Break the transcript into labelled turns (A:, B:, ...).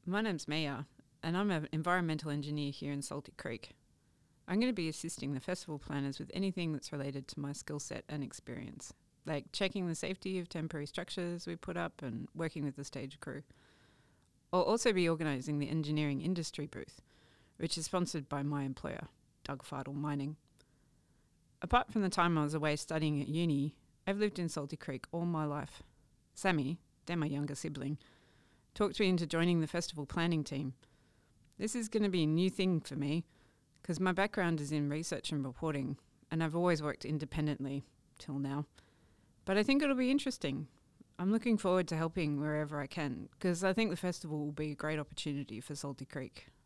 A: My name's Mia, and I'm an environmental engineer here in Salty Creek. I'm going to be assisting the festival planners with anything that's related to my skill set and experience, like checking the safety of temporary structures we put up and working with the stage crew. I'll also be organising the engineering industry booth, which is sponsored by my employer, Doug Fardle Mining. Apart from the time I was away studying at uni, I've lived in Salty Creek all my life. Sammy, they're my younger sibling, talked me into joining the festival planning team. This is going to be a new thing for me because my background is in research and reporting, and I've always worked independently till now. But I think it'll be interesting. I'm looking forward to helping wherever I can because I think the festival will be a great opportunity for Salty Creek.